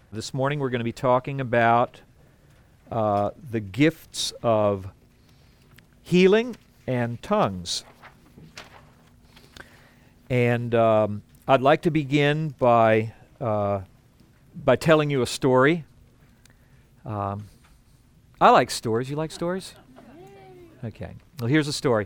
This morning we're going to be talking about the gifts of healing and tongues. And I'd like to begin by telling you a story. I like stories. You like stories? Okay. Well, here's a story.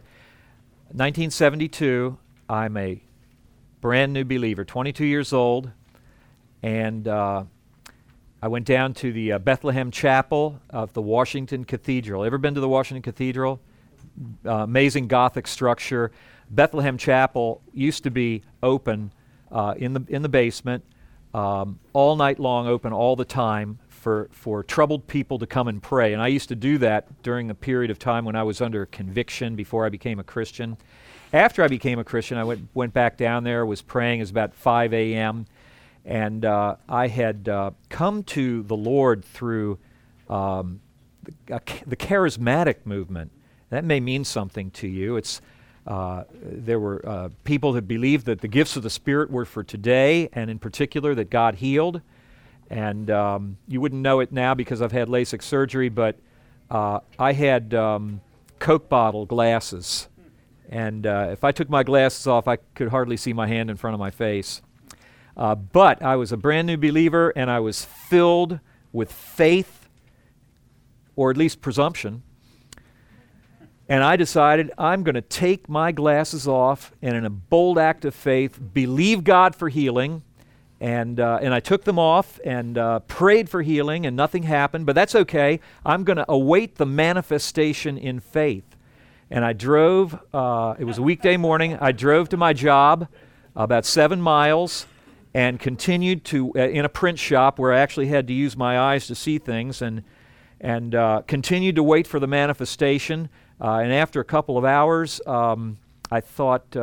1972, I'm a brand new believer, 22 years old, and I went down to the Bethlehem Chapel of the Washington Cathedral. Ever been to the Washington Cathedral? Amazing Gothic structure. Bethlehem Chapel used to be open in the basement, all night long, open all the time for troubled people to come and pray. And I used to do that during a period of time when I was under conviction before I became a Christian. After I became a Christian, I went back down there, was praying. It was about 5 a.m., and I had come to the Lord through the charismatic movement. That may mean something to you. There were people that believed that the gifts of the Spirit were for today, and in particular that God healed. And you wouldn't know it now because I've had LASIK surgery, but I had Coke bottle glasses. And if I took my glasses off, I could hardly see my hand in front of my face. But I was a brand new believer, and I was filled with faith, or at least presumption. And I decided I'm going to take my glasses off and, in a bold act of faith, believe God for healing. And I took them off and prayed for healing, and nothing happened. But that's okay. I'm going to await the manifestation in faith. And I drove, it was a weekday morning, I drove to my job about 7 miles and continued to, in a print shop where I actually had to use my eyes to see things, and continued to wait for the manifestation. And after a couple of hours, I thought,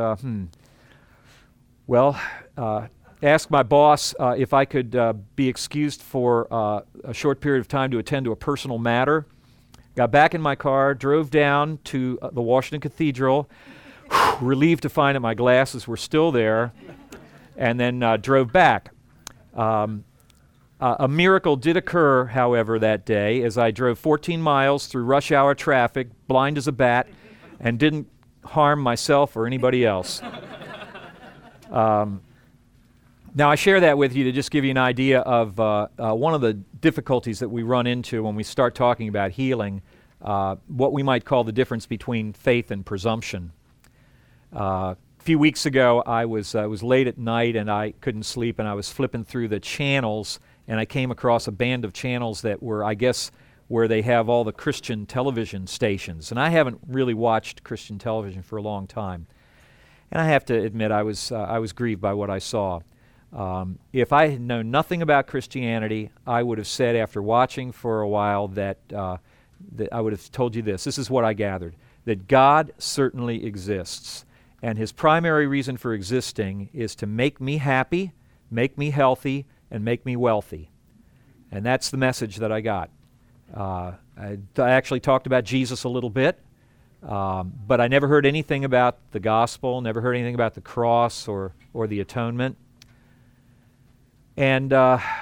asked my boss if I could be excused for a short period of time to attend to a personal matter. Got back in my car, drove down to the Washington Cathedral, relieved to find that my glasses were still there, and then drove back. A miracle did occur, however, that day as I drove 14 miles through rush hour traffic, blind as a bat, and didn't harm myself or anybody else. Now, I share that with you to just give you an idea of one of the difficulties that we run into when we start talking about healing, what we might call the difference between faith and presumption. A few weeks ago, I was late at night and I couldn't sleep, and I was flipping through the channels, and I came across a band of channels that were, I guess, where they have all the Christian television stations. And I haven't really watched Christian television for a long time. And I have to admit, I was grieved by what I saw. If I had known nothing about Christianity, I would have said after watching for a while that I would have told you this. This is what I gathered, that God certainly exists. And his primary reason for existing is to make me happy, make me healthy, and make me wealthy. And that's the message that I got. I actually talked about Jesus a little bit, but I never heard anything about the gospel, never heard anything about the cross or the atonement. And,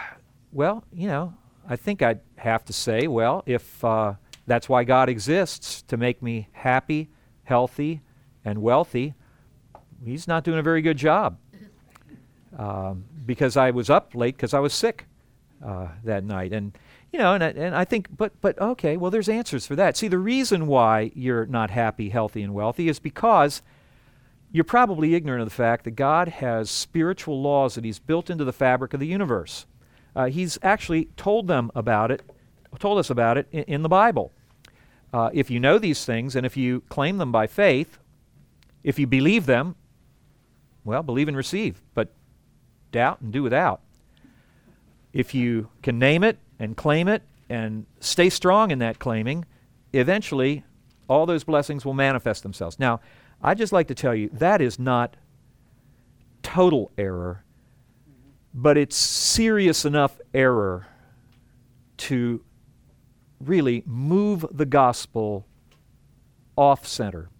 I think I'd have to say, if that's why God exists, to make me happy, healthy, and wealthy, he's not doing a very good job. Because I was up late because I was sick that night. And I think, but okay, well, there's answers for that. See, the reason why you're not happy, healthy, and wealthy is because you're probably ignorant of the fact that God has spiritual laws that he's built into the fabric of the universe. He's actually told us about it in the Bible. If you know these things, and if you claim them by faith, if you believe them, believe and receive, but doubt and do without. If you can name it and claim it and stay strong in that claiming, eventually all those blessings will manifest themselves. Now, I'd just like to tell you, that is not total error, but it's serious enough error to really move the gospel off center.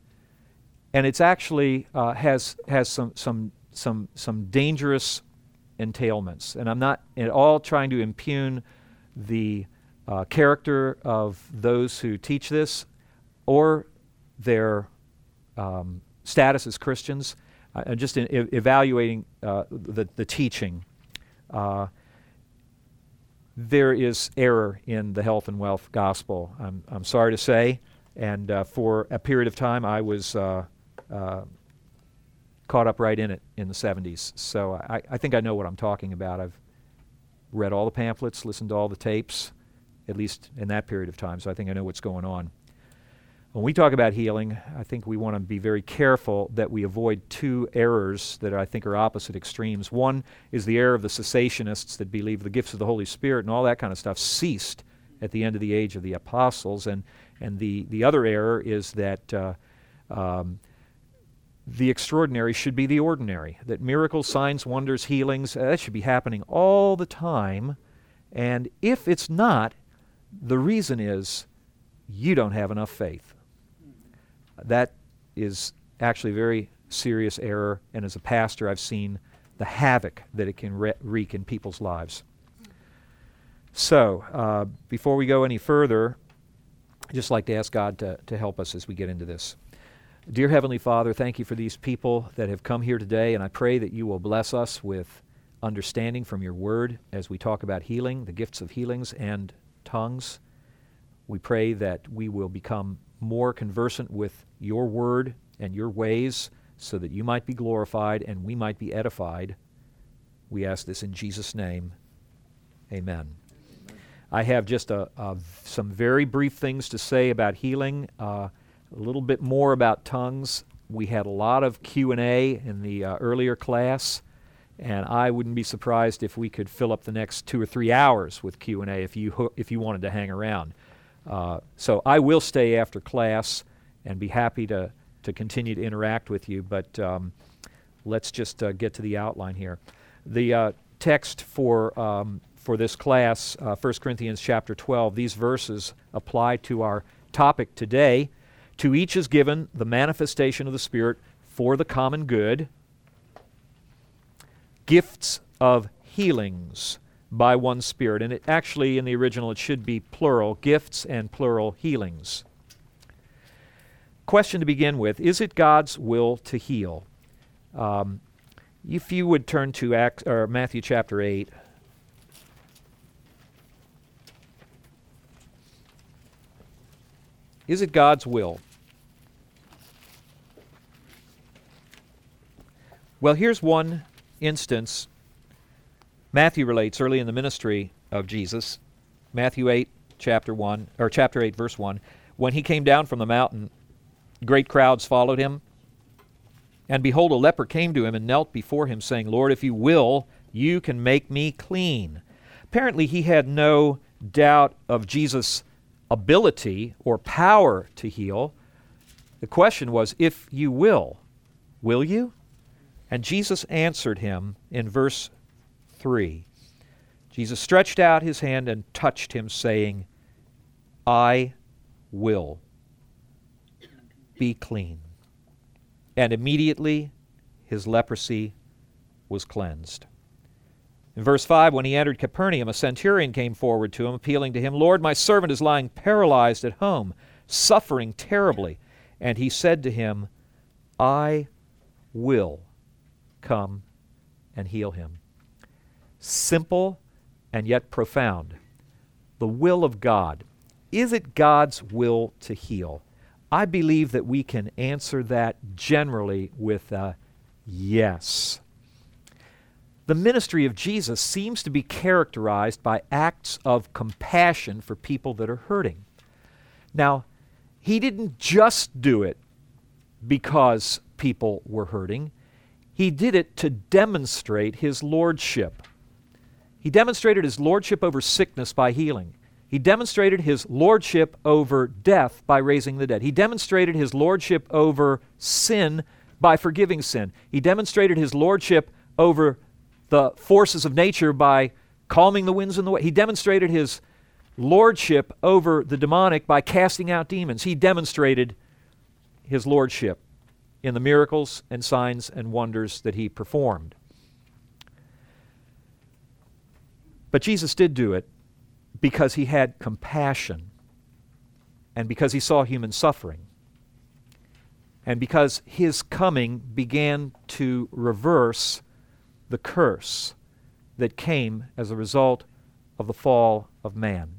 And it's actually has some dangerous entailments. And I'm not at all trying to impugn the character of those who teach this or their status as Christians. I'm just evaluating the teaching. There is error in the health and wealth gospel, I'm sorry to say. And for a period of time, I was caught up right in it in the 70s. So I think I know what I'm talking about. I've read all the pamphlets, listened to all the tapes, at least in that period of time, so I think I know what's going on. When we talk about healing, I think we want to be very careful that we avoid two errors that I think are opposite extremes. One is the error of the cessationists that believe the gifts of the Holy Spirit and all that kind of stuff ceased at the end of the age of the apostles, and the other error is that the extraordinary should be the ordinary, that miracles, signs, wonders, healings, that should be happening all the time, and if it's not, the reason is you don't have enough faith. That is actually a very serious error, and as a pastor, I've seen the havoc that it can wreak in people's lives. So, before we go any further, I'd just like to ask God to help us as we get into this. Dear Heavenly Father, thank you for these people that have come here today, and I pray that you will bless us with understanding from your word as we talk about healing, the gifts of healings and tongues. We pray that we will become more conversant with your word and your ways so that you might be glorified and we might be edified. We ask this in Jesus' name. Amen. I have just some very brief things to say about healing, a little bit more about tongues. We had a lot of Q&A in the earlier class, and I wouldn't be surprised if we could fill up the next 2 or 3 hours with Q&A if you wanted to hang around. So I will stay after class and be happy to continue to interact with you, but let's just get to the outline here. The text for this class, 1 Corinthians chapter 12, these verses apply to our topic today. To each is given the manifestation of the Spirit for the common good, gifts of healings by one Spirit. And it actually, in the original, it should be plural, gifts and plural healings. Question to begin with, is it God's will to heal? If you would turn to Matthew chapter 8. Is it God's will? Well, here's one instance Matthew relates early in the ministry of Jesus. Matthew 8, chapter 8, verse 1. When he came down from the mountain, great crowds followed him. And behold, a leper came to him and knelt before him, saying, Lord, if you will, you can make me clean. Apparently, he had no doubt of Jesus' ability or power to heal. The question was, if you will you? And Jesus answered him in verse 3. Jesus stretched out his hand and touched him, saying, I will be clean. And immediately his leprosy was cleansed. In verse 5, when he entered Capernaum, a centurion came forward to him, appealing to him, Lord, my servant is lying paralyzed at home, suffering terribly. And he said to him, I will come and heal him. Simple and yet profound. The will of God. Is it God's will to heal? I believe that we can answer that generally with a yes. The ministry of Jesus seems to be characterized by acts of compassion for people that are hurting. Now, he didn't just do it because people were hurting. He did it to demonstrate his lordship. He demonstrated his lordship over sickness by healing. He demonstrated his lordship over death by raising the dead. He demonstrated his lordship over sin by forgiving sin. He demonstrated his lordship over the forces of nature by calming the winds and the waves. He demonstrated his lordship over the demonic by casting out demons. He demonstrated his lordship in the miracles and signs and wonders that he performed. But Jesus did do it because he had compassion and because he saw human suffering and because his coming began to reverse the curse that came as a result of the fall of man.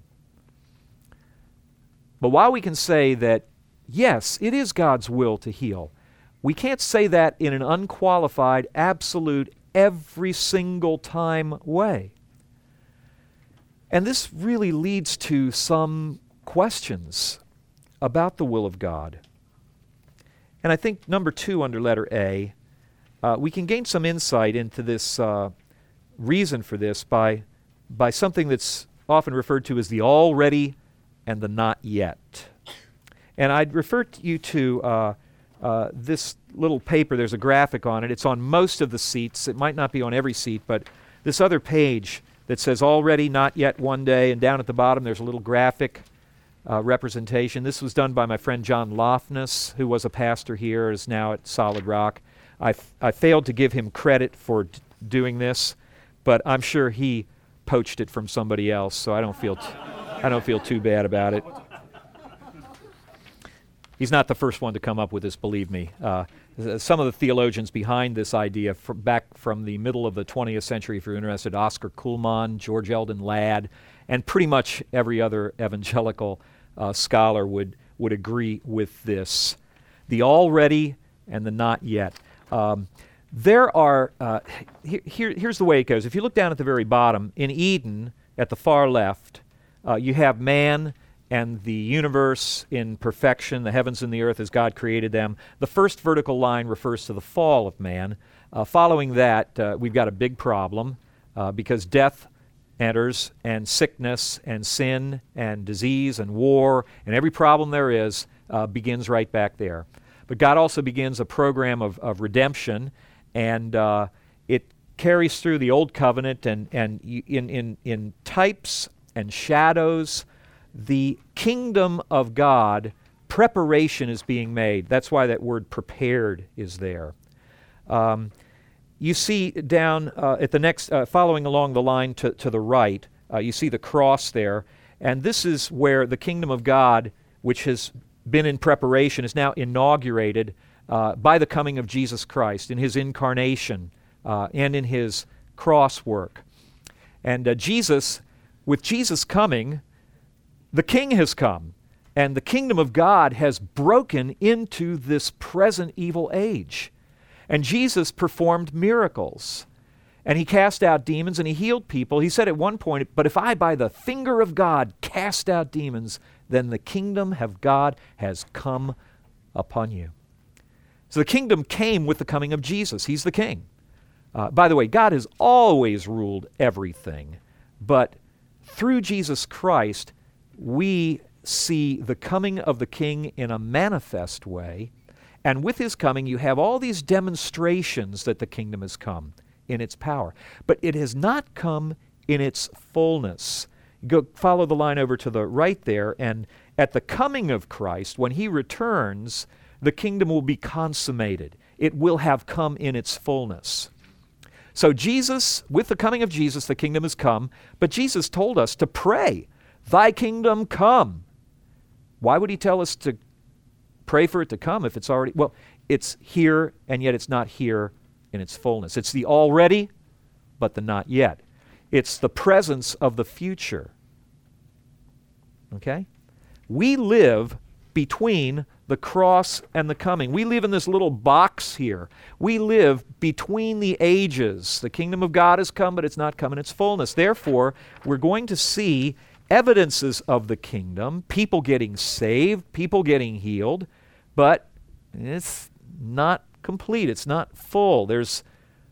But while we can say that, yes, it is God's will to heal, we can't say that in an unqualified, absolute, every single time way. And this really leads to some questions about the will of God. And I think number 2 under letter A, we can gain some insight into this reason for this by something that's often referred to as the already and the not yet. And I'd refer you to this little paper. There's a graphic on it. It's on most of the seats. It might not be on every seat, but this other page that says already, not yet, one day, and down at the bottom there's a little graphic representation. This was done by my friend John Lofness, who was a pastor here, is now at Solid Rock. I failed to give him credit for doing this, but I'm sure he poached it from somebody else, so I don't feel too bad about it. He's not the first one to come up with this, believe me. Some of the theologians behind this idea, back from the middle of the 20th century, if you're interested, Oscar Kuhlman, George Eldon Ladd, and pretty much every other evangelical scholar would agree with this. The already and the not yet. There are, here's the way it goes. If you look down at the very bottom, in Eden, at the far left, you have man and the universe in perfection, the heavens and the earth as God created them. The first vertical line refers to the fall of man. Following that, we've got a big problem because death enters, and sickness and sin and disease and war and every problem there is begins right back there. But God also begins a program of redemption, and it carries through the Old Covenant, and in types and shadows, the kingdom of God, preparation is being made. That's why that word prepared is there. You see down at the next, following along the line to the right, you see the cross there, and this is where the kingdom of God, which has been in preparation, is now inaugurated by the coming of Jesus Christ in his incarnation and in his cross work. And with Jesus coming, the King has come, and the kingdom of God has broken into this present evil age. And Jesus performed miracles, and he cast out demons, and he healed people. He said at one point, "But if I by the finger of God cast out demons, then the kingdom of God has come upon you." So the kingdom came with the coming of Jesus. He's the king. By the way, God has always ruled everything, but through Jesus Christ, we see the coming of the king in a manifest way, and with his coming you have all these demonstrations that the kingdom has come in its power. But it has not come in its fullness. Follow the line over to the right there, and at the coming of Christ, when he returns, the kingdom will be consummated. It will have come in its fullness. So Jesus, with the coming of Jesus, the kingdom has come, but Jesus told us to pray, "Thy kingdom come." Why would he tell us to pray for it to come if it's already, well, it's here, and yet it's not here in its fullness. It's the already, but the not yet. It's the presence of the future. Okay? We live between the cross and the coming. We live in this little box here. We live between the ages. The kingdom of God has come, but it's not come in its fullness. Therefore, we're going to see evidences of the kingdom, people getting saved, people getting healed, but it's not complete. It's not full. There's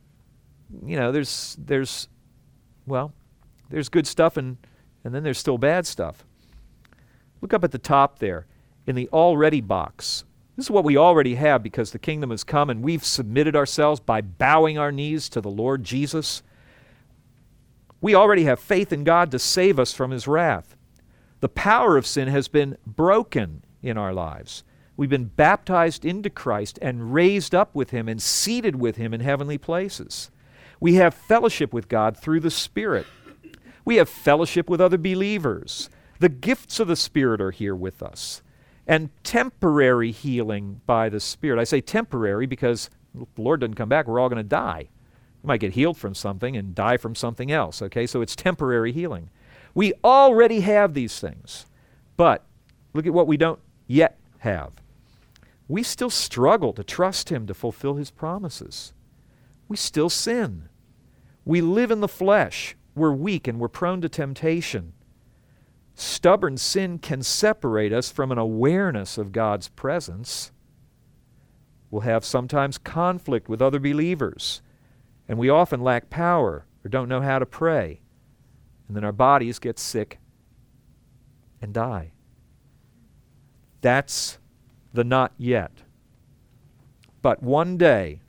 good stuff and then there's still bad stuff. Look up at the top there in the already box. This is what we already have because the kingdom has come and we've submitted ourselves by bowing our knees to the Lord Jesus. We already have faith in God to save us from his wrath. The power of sin has been broken in our lives. We've been baptized into Christ and raised up with him and seated with him in heavenly places. We have fellowship with God through the Spirit. We have fellowship with other believers. The gifts of the Spirit are here with us. And temporary healing by the Spirit. I say temporary because the Lord doesn't come back. We're all going to die. You might get healed from something and die from something else, okay? So it's temporary healing. We already have these things. But look at what we don't yet have. We still struggle to trust Him to fulfill His promises. We still sin. We live in the flesh. We're weak and we're prone to temptation. Stubborn sin can separate us from an awareness of God's presence. We'll have sometimes conflict with other believers, and we often lack power or don't know how to pray. And then our bodies get sick and die. That's the not yet. But one day,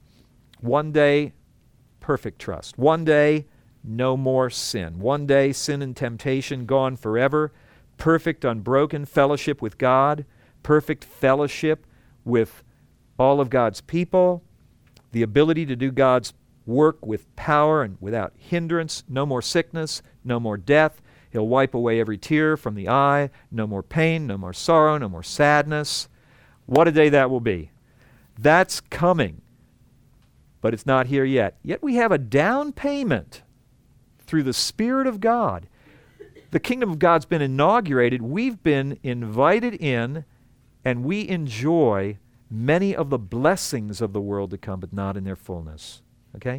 perfect trust. One day, no more sin. One day, sin and temptation gone forever. Perfect, unbroken fellowship with God. Perfect fellowship with all of God's people. The ability to do God's work with power and without hindrance. No more sickness. No more death. He'll wipe away every tear from the eye. No more pain. No more sorrow. No more sadness. What a day that will be. That's coming. But it's not here yet. Yet we have a down payment through the Spirit of God. The kingdom of God's been inaugurated. We've been invited in, and we enjoy many of the blessings of the world to come, but not in their fullness. Okay?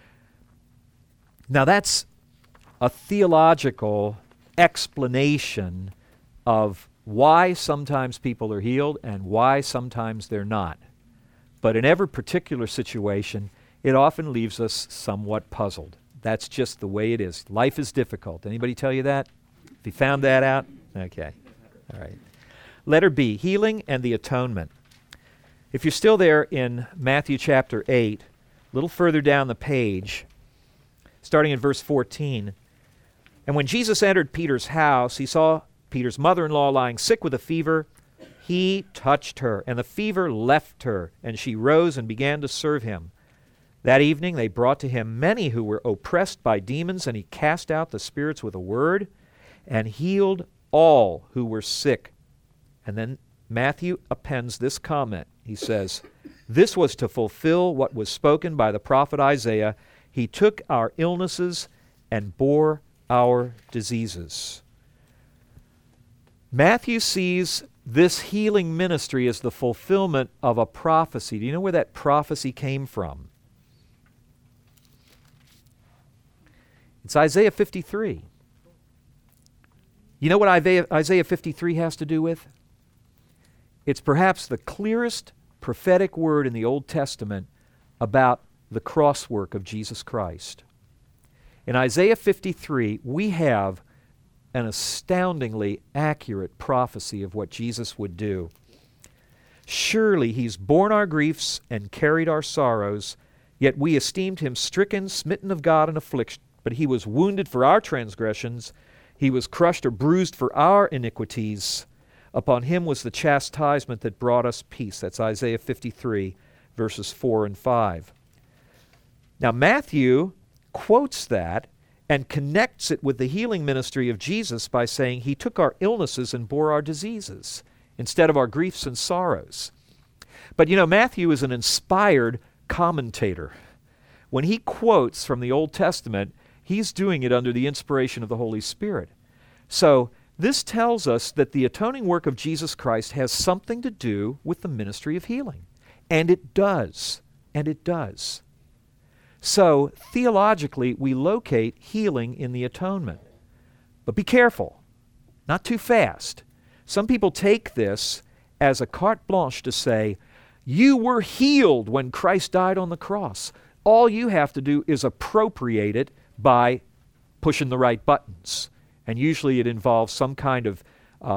Now that's a theological explanation of why sometimes people are healed and why sometimes they're not. But in every particular situation, it often leaves us somewhat puzzled. That's just the way it is. Life is difficult. Anybody tell you that? Have you found that out? Okay. All right. Letter B, healing and the atonement. If you're still there in Matthew chapter 8, a little further down the page, starting in verse 14, and when Jesus entered Peter's house, he saw Peter's mother-in-law lying sick with a fever. He touched her, and the fever left her, and she rose and began to serve him. That evening they brought to him many who were oppressed by demons, and he cast out the spirits with a word and healed all who were sick. And then Matthew appends this comment. He says, "This was to fulfill what was spoken by the prophet Isaiah. He took our illnesses and bore our diseases." Matthew sees this healing ministry as the fulfillment of a prophecy. Do you know where that prophecy came from? It's Isaiah 53. You know what Isaiah 53 has to do with? It's perhaps the clearest prophetic word in the Old Testament about the cross work of Jesus Christ. In Isaiah 53, we have an astoundingly accurate prophecy of what Jesus would do. Surely he's borne our griefs and carried our sorrows, yet we esteemed him stricken, smitten of God, and afflicted. But he was wounded for our transgressions, he was crushed or bruised for our iniquities. Upon him was the chastisement that brought us peace. That's Isaiah 53, verses 4 and 5. Now Matthew quotes that and connects it with the healing ministry of Jesus by saying he took our illnesses and bore our diseases instead of our griefs and sorrows. But you know, Matthew is an inspired commentator. When he quotes from the Old Testament, he's doing it under the inspiration of the Holy Spirit. So this tells us that the atoning work of Jesus Christ has something to do with the ministry of healing. And it does. And it does. So, theologically, we locate healing in the atonement. But be careful. Not too fast. Some people take this as a carte blanche to say, you were healed when Christ died on the cross. All you have to do is appropriate it by pushing the right buttons. And usually it involves some kind of,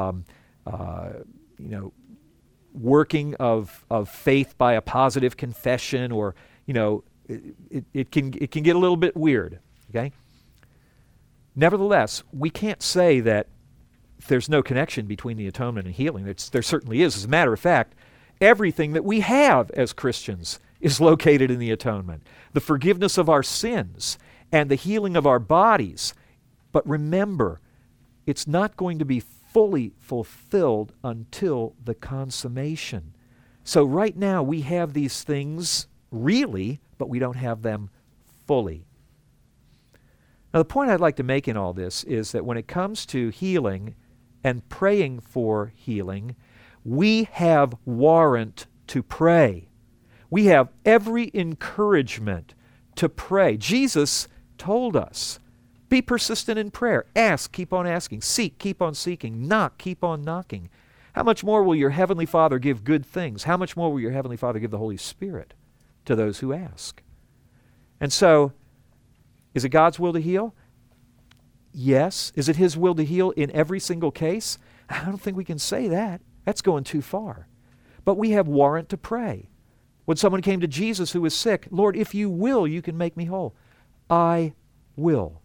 working of faith by a positive confession, or, it can get a little bit weird, okay? Nevertheless, we can't say that there's no connection between the atonement and healing. There certainly is. As a matter of fact, everything that we have as Christians is located in the atonement. The forgiveness of our sins and the healing of our bodies But remember, it's not going to be fully fulfilled until the consummation. So right now we have these things really, but we don't have them fully. Now the point I'd like to make in all this is that when it comes to healing and praying for healing, we have warrant to pray. We have every encouragement to pray. Jesus told us, be persistent in prayer. Ask, keep on asking. Seek, keep on seeking. Knock, keep on knocking. How much more will your Heavenly Father give good things? How much more will your Heavenly Father give the Holy Spirit to those who ask? And so, is it God's will to heal? Yes. Is it His will to heal in every single case? I don't think we can say that. That's going too far. But we have warrant to pray. When someone came to Jesus who was sick, Lord, if you will, you can make me whole. I will.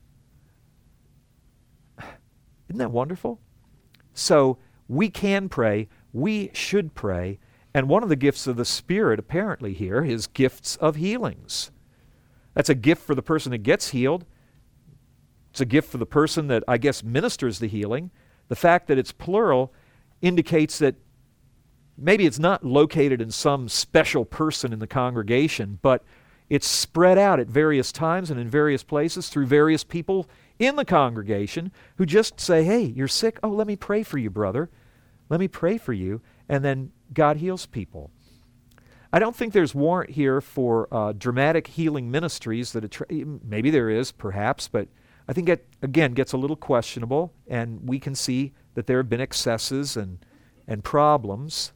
Isn't that wonderful? So we can pray, we should pray, and one of the gifts of the Spirit apparently here is gifts of healings. That's a gift for the person that gets healed. It's a gift for the person that, I guess, ministers the healing. The fact that it's plural indicates that maybe it's not located in some special person in the congregation, but it's spread out at various times and in various places through various people in the congregation who just say, hey, you're sick? Oh, let me pray for you, brother. Let me pray for you. And then God heals people. I don't think there's warrant here for dramatic healing ministries. Maybe there is, perhaps, but I think it, again, gets a little questionable, and we can see that there have been excesses and problems.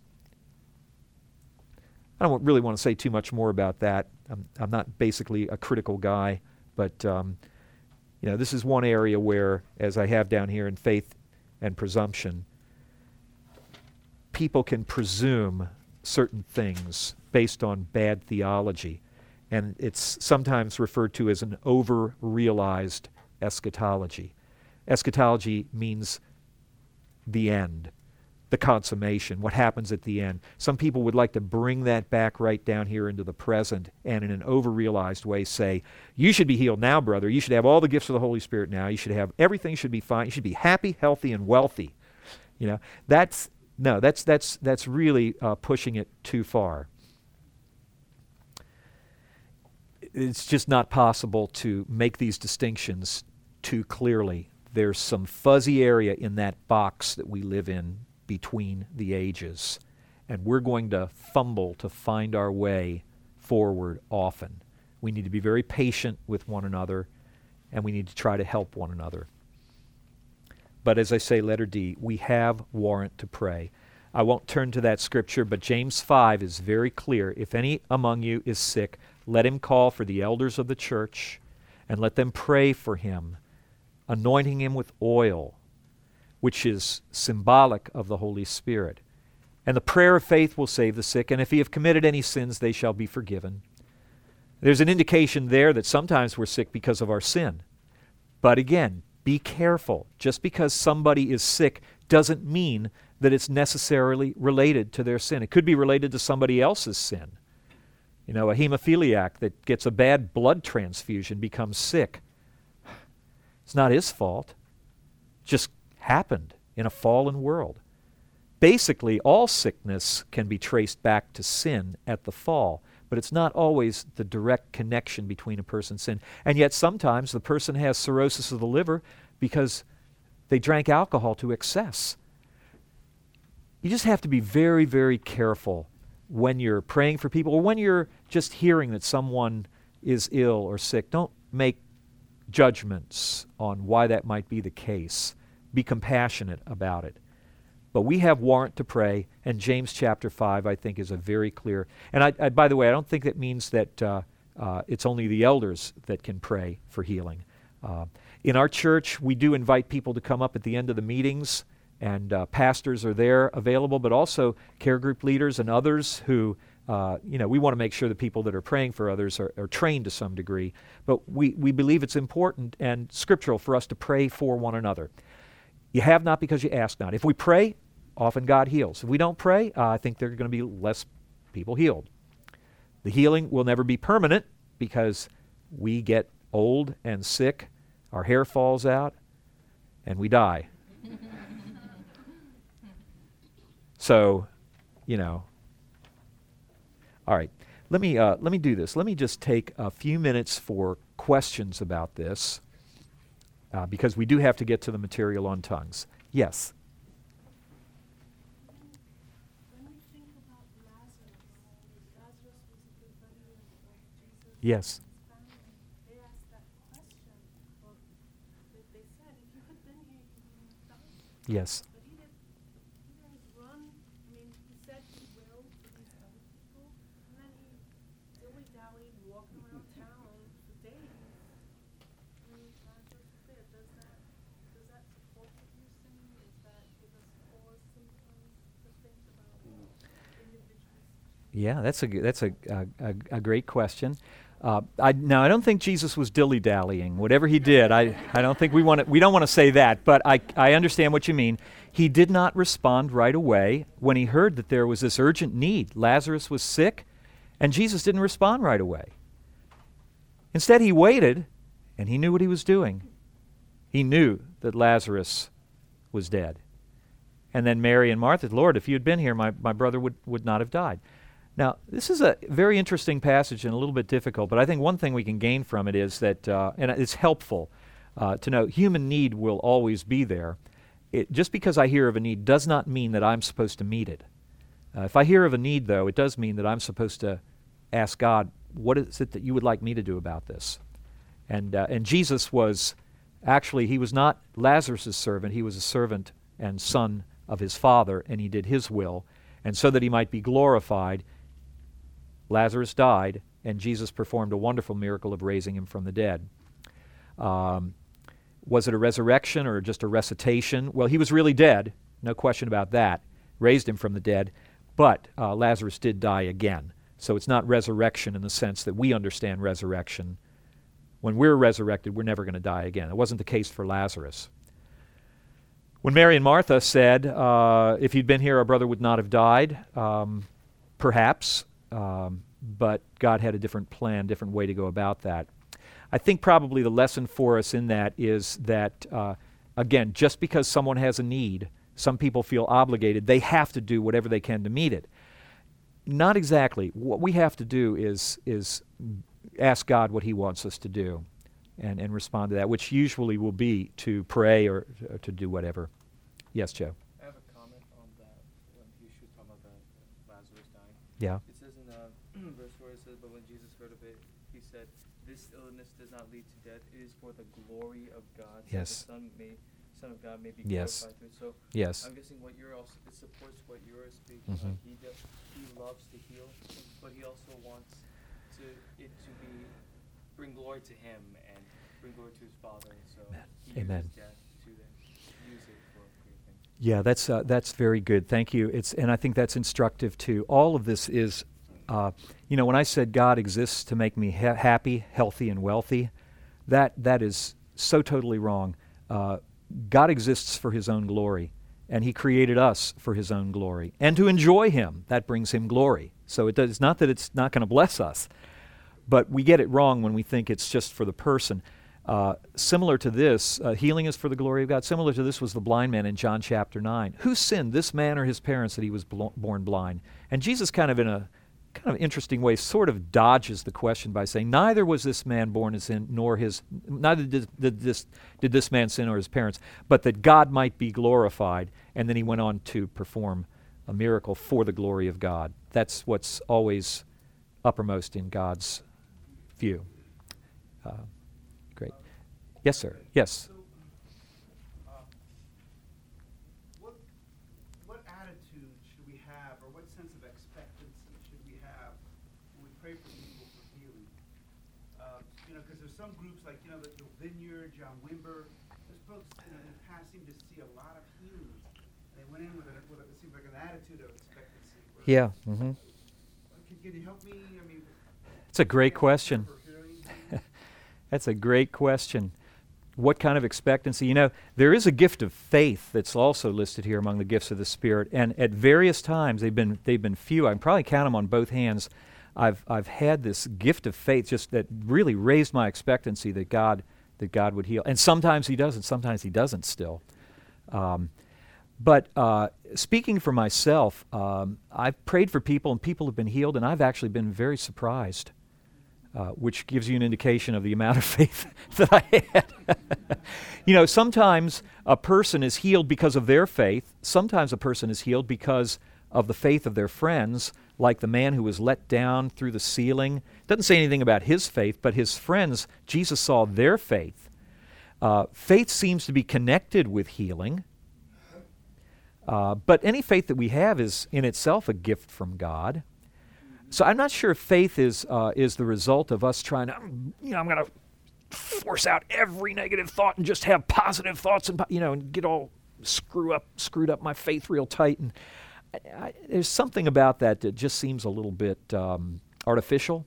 I don't really want to say too much more about that. I'm not basically a critical guy, but this is one area where, as I have down here in faith and presumption, people can presume certain things based on bad theology, and it's sometimes referred to as an over-realized eschatology. Eschatology means the end, the consummation, what happens at the end. Some people would like to bring that back right down here into the present and in an over-realized way say, you should be healed now, brother. You should have all the gifts of the Holy Spirit now. You should have, everything should be fine. You should be happy, healthy, and wealthy. That's really pushing it too far. It's just not possible to make these distinctions too clearly. There's some fuzzy area in that box that we live in between the ages, and we're going to fumble to find our way forward often. We need to be very patient with one another, and we need to try to help one another. But as I say, letter D, we have warrant to pray. I won't turn to that scripture, but James 5 is very clear. If any among you is sick, let him call for the elders of the church, and let them pray for him, anointing him with oil, which is symbolic of the Holy Spirit. And the prayer of faith will save the sick, and if he have committed any sins, they shall be forgiven. There's an indication there that sometimes we're sick because of our sin. But again, be careful. Just because somebody is sick doesn't mean that it's necessarily related to their sin. It could be related to somebody else's sin. A hemophiliac that gets a bad blood transfusion becomes sick. It's not his fault. It just happened in a fallen world. Basically, all sickness can be traced back to sin at the fall, but it's not always the direct connection between a person's sin. And yet sometimes the person has cirrhosis of the liver because they drank alcohol to excess. You just have to be very, very careful when you're praying for people or when you're just hearing that someone is ill or sick. Don't make judgments on why that might be the case. Be compassionate about it. But we have warrant to pray, and James chapter 5, I think, is a very clear. And I by the way, I don't think that means that it's only the elders that can pray for healing. In our church, we do invite people to come up at the end of the meetings, and pastors are there available, but also care group leaders and others who, we want to make sure the people that are praying for others are trained to some degree. But we believe it's important and scriptural for us to pray for one another. You have not because you ask not. If we pray, often God heals. If we don't pray, I think there are going to be less people healed. The healing will never be permanent because we get old and sick, our hair falls out, and we die. So, all right. Let me do this. Let me just take a few minutes for questions about this, because we do have to get to the material on tongues. Yes. When we think about Lazarus was a good buddy of Jesus. Yes. And his family. They asked that question. Well, they said, if you had been here, you wouldn't have died. Yes. But he didn't run. I mean, he said he will for these other people, and then he dilly-dallied walking around town for days. When Lazarus was there, does that support what you're saying? Does that give us pause sometimes to think about individuals? Yeah, that's a great question. I don't think Jesus was dilly-dallying. Whatever he did, I don't think we don't want to say that, but I understand what you mean. He did not respond right away when he heard that there was this urgent need. Lazarus was sick, and Jesus didn't respond right away. Instead, he waited, and he knew what he was doing. He knew that Lazarus was dead. And then Mary and Martha, Lord, if you had been here, my brother would not have died. Now, this is a very interesting passage and a little bit difficult, but I think one thing we can gain from it is that, and it's helpful to know, human need will always be there. Just because I hear of a need does not mean that I'm supposed to meet it. If I hear of a need, though, it does mean that I'm supposed to ask God, what is it that you would like me to do about this? And Jesus was, actually, he was not Lazarus' servant. He was a servant and son of his Father, and he did his will. And so that he might be glorified, Lazarus died, and Jesus performed a wonderful miracle of raising him from the dead. Was it a resurrection or just a recitation? Well, he was really dead, no question about that. Raised him from the dead, but Lazarus did die again. So it's not resurrection in the sense that we understand resurrection. When we're resurrected, we're never going to die again. It wasn't the case for Lazarus. When Mary and Martha said, if you'd been here, our brother would not have died, perhaps, but God had a different plan, different way to go about that. I think probably the lesson for us in that is that, again, just because someone has a need, some people feel obligated, they have to do whatever they can to meet it. Not exactly. What we have to do is ask God what he wants us to do and respond to that, which usually will be to pray or to do whatever. Yes, Joe? I have a comment on that when he was talking about Lazarus dying. Yeah. It says in verse 4, it says, but when Jesus heard of it, he said, this illness does not lead to death. It is for the glory of God. So Yes. the Son of God may be Yes. glorified through it. So Yes. I'm guessing what you're also, it supports what you're speaking. Mhm. He loves to heal, but he also wants it to bring glory to him and bring glory to his Father. So he Amen. uses death to then use it for a great thing. Yeah, that's very good. Thank you. And I think that's instructive too. All of this is, when I said God exists to make me happy, healthy, and wealthy, that is so totally wrong. God exists for his own glory, and he created us for his own glory. And to enjoy him, that brings him glory. So it's not that it's not going to bless us, but we get it wrong when we think it's just for the person. Similar to this, healing is for the glory of God. Similar to this was the blind man in John chapter 9. Who sinned, this man or his parents, that he was born blind? And Jesus kind of in a interesting way sort of dodges the question by saying, neither was this man born in sin, neither did this man sin or his parents, but that God might be glorified. And then he went on to perform a miracle for the glory of God. That's what's always uppermost in God's view. Great. Yes, sir. Yes. So, what attitude should we have, or what sense of expectancy should we have when we pray for people for healing? Because there's some groups like the Vineyard, John Wimber. There's folks in the past seem to see a lot of healing. They went in with it seems like an attitude of expectancy. Yeah. Mm-hmm. Can you help me? I mean, It's a great question. for healing? That's a great question. What kind of expectancy? There is a gift of faith that's also listed here among the gifts of the Spirit, and at various times they've been few. I can probably count them on both hands. I've had this gift of faith just that really raised my expectancy that God that God would heal. And sometimes he does, and sometimes he doesn't still. But speaking for myself, I've prayed for people, and people have been healed, and I've actually been very surprised, which gives you an indication of the amount of faith that I had. Sometimes a person is healed because of their faith. Sometimes a person is healed because of the faith of their friends, like the man who was let down through the ceiling. Doesn't say anything about his faith, but his friends, Jesus saw their faith. Faith seems to be connected with healing. But any faith that we have is in itself a gift from God. So I'm not sure if faith is the result of us trying to, I'm going to force out every negative thought and just have positive thoughts and get all screwed up my faith real tight. And there's something about that just seems a little bit artificial.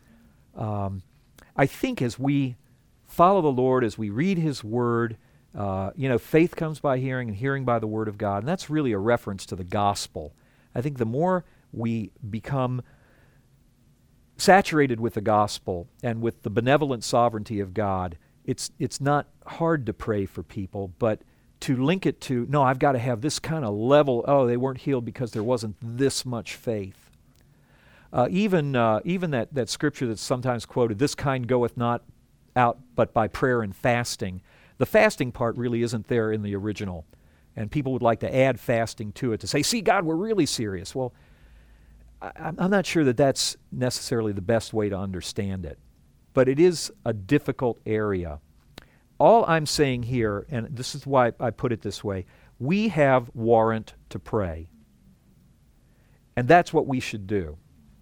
I think as we follow the Lord, as we read His Word, faith comes by hearing and hearing by the Word of God, and that's really a reference to the gospel. I think the more we become saturated with the gospel and with the benevolent sovereignty of God, it's not hard to pray for people, but to link it to, no, I've got to have this kind of level, they weren't healed because there wasn't this much faith. Even that scripture that's sometimes quoted, this kind goeth not out but by prayer and fasting. The fasting part really isn't there in the original. And people would like to add fasting to it to say, see, God, we're really serious. Well, I'm not sure that that's necessarily the best way to understand it. But it is a difficult area. All I'm saying here, and this is why I put it this way, we have warrant to pray. And that's what we should do.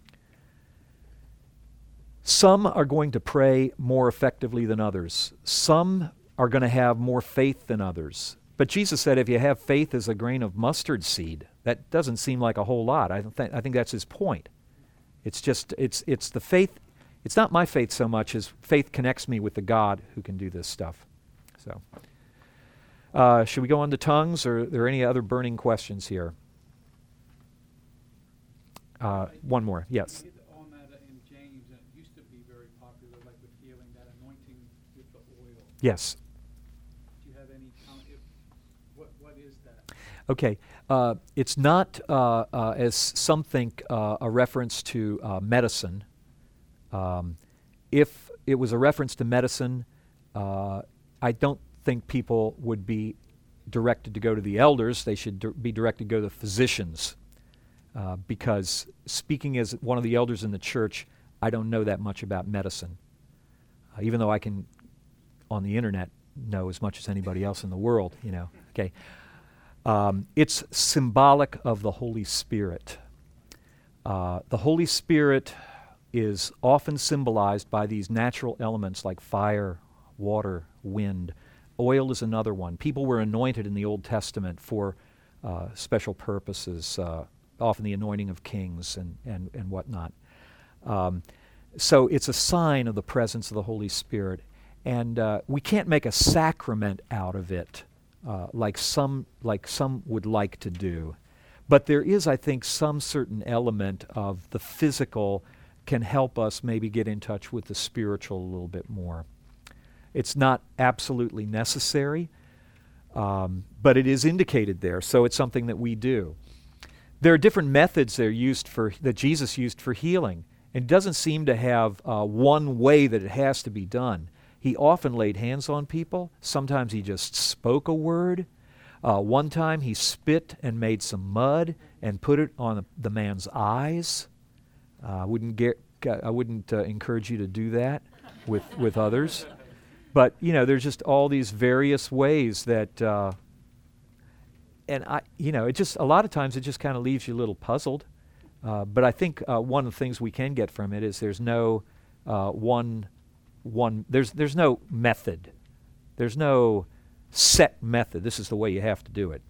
Some are going to pray more effectively than others. Some are going to have more faith than others. But Jesus said if you have faith as a grain of mustard seed, that doesn't seem like a whole lot. I think that's his point. It's the faith. It's not my faith so much as faith connects me with the God who can do this stuff. So, should we go on to tongues, or are there any other burning questions here? One more, yes. You hit on that in James, and it used to be very popular, like with healing, that anointing with the oil. Yes. Do you have any what is that? Okay. It's not, as some think, a reference to medicine. If it was a reference to medicine, I don't think people would be directed to go to the elders. They should be directed to go to the physicians. Because speaking as one of the elders in the church, I don't know that much about medicine. Even though I can, on the internet, know as much as anybody else in the world, Okay. It's symbolic of the Holy Spirit. The Holy Spirit is often symbolized by these natural elements like fire, water, wind. Oil is another one. People were anointed in the Old Testament for special purposes, often the anointing of kings and whatnot. So it's a sign of the presence of the Holy Spirit. And we can't make a sacrament out of it like some would like to do. But there is, I think, some certain element of the physical can help us maybe get in touch with the spiritual a little bit more. It's not absolutely necessary, but it is indicated there, so it's something that we do. There are different methods that Jesus used for healing, and it doesn't seem to have one way that it has to be done. He often laid hands on people. Sometimes he just spoke a word. One time he spit and made some mud and put it on the man's eyes. I wouldn't encourage you to do that with others. But, there's just all these various ways that, it just, a lot of times it just kind of leaves you a little puzzled. But I think one of the things we can get from it is there's no there's no method. There's no set method. This is the way you have to do it.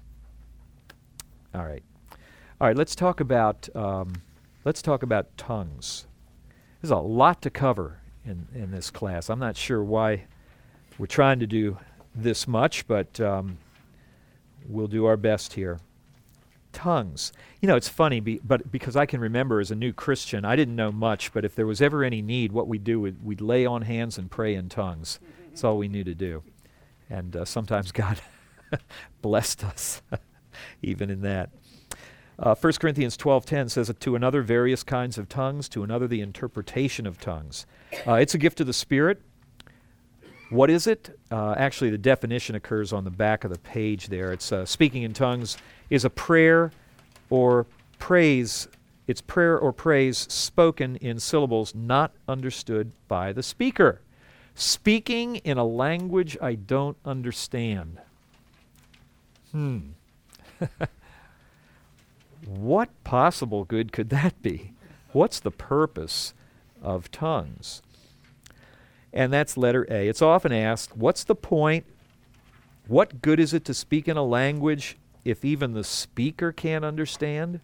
All right, let's talk about tongues. There's a lot to cover in this class. I'm not sure why we're trying to do this much, but we'll do our best here. Tongues. It's funny, but because I can remember as a new Christian, I didn't know much, but if there was ever any need, what we'd do, we'd lay on hands and pray in tongues. That's all we knew to do. And sometimes God blessed us even in that. 1 Corinthians 12:10 says, to another various kinds of tongues, to another the interpretation of tongues. It's a gift of the Spirit. What is it? Actually, the definition occurs on the back of the page there. It's speaking in tongues is a prayer or praise. It's prayer or praise spoken in syllables not understood by the speaker. Speaking in a language I don't understand. What possible good could that be? What's the purpose of tongues? And that's letter A. It's often asked, what's the point? What good is it to speak in a language if even the speaker can't understand?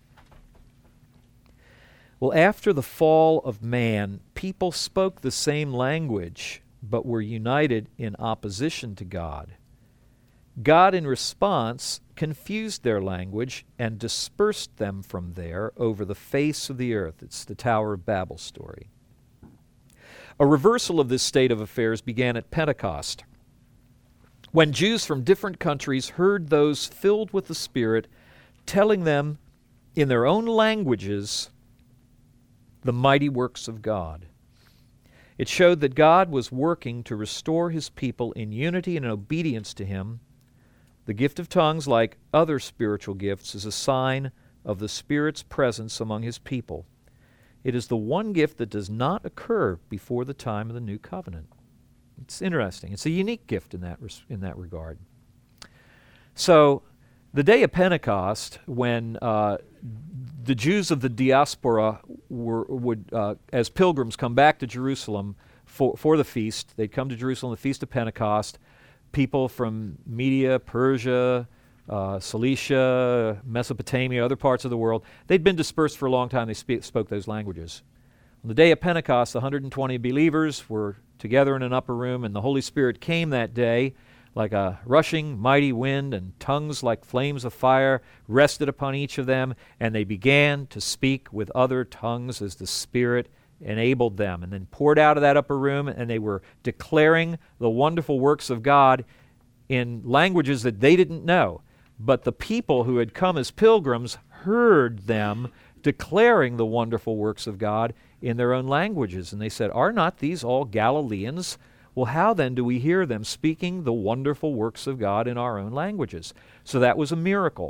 Well, after the fall of man, people spoke the same language, but were united in opposition to God. God, in response, confused their language and dispersed them from there over the face of the earth. It's the Tower of Babel story. A reversal of this state of affairs began at Pentecost, when Jews from different countries heard those filled with the Spirit telling them in their own languages the mighty works of God. It showed that God was working to restore His people in unity and obedience to Him. The gift of tongues, like other spiritual gifts, is a sign of the Spirit's presence among His people. It is the one gift that does not occur before the time of the New Covenant. It's interesting. It's a unique gift in that regard. So, the day of Pentecost, when the Jews of the diaspora would, as pilgrims, come back to Jerusalem for the feast, they'd come to Jerusalem, the Feast of Pentecost. People from Media, Persia, Cilicia, Mesopotamia, other parts of the world, they'd been dispersed for a long time. They spoke those languages. On the day of Pentecost, the 120 believers were together in an upper room, and the Holy Spirit came that day like a rushing mighty wind, and tongues like flames of fire rested upon each of them, and they began to speak with other tongues as the Spirit enabled them, and then poured out of that upper room, and they were declaring the wonderful works of God in languages that they didn't know. But the people who had come as pilgrims heard them declaring the wonderful works of God in their own languages. And they said, "Are not these all Galileans? Well, how then do we hear them speaking the wonderful works of God in our own languages?" So that was a miracle.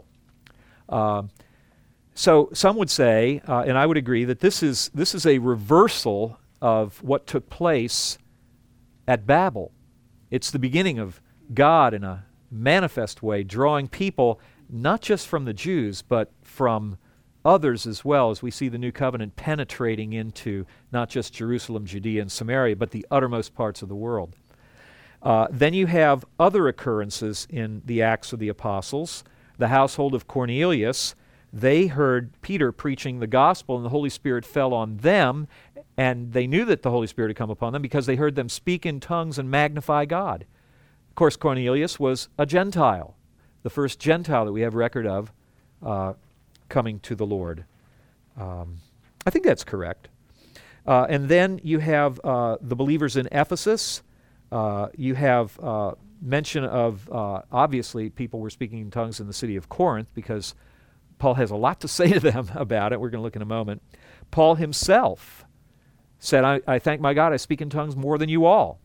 So some would say, and I would agree, that this is a reversal of what took place at Babel. It's the beginning of God in a manifest way drawing people not just from the Jews, but from others as well, as we see the new covenant penetrating into not just Jerusalem, Judea, and Samaria, but the uttermost parts of the world. Then you have other occurrences in the Acts of the Apostles. The household of Cornelius, they heard Peter preaching the gospel, and the Holy Spirit fell on them, and they knew that the Holy Spirit had come upon them because they heard them speak in tongues and magnify God. Of course, Cornelius was a Gentile, the first Gentile that we have record of coming to the Lord. I think that's correct. And then you have the believers in Ephesus. You have mention of, obviously, people were speaking in tongues in the city of Corinth because Paul has a lot to say to them about it. We're going to look in a moment. Paul himself said, I thank my God I speak in tongues more than you all.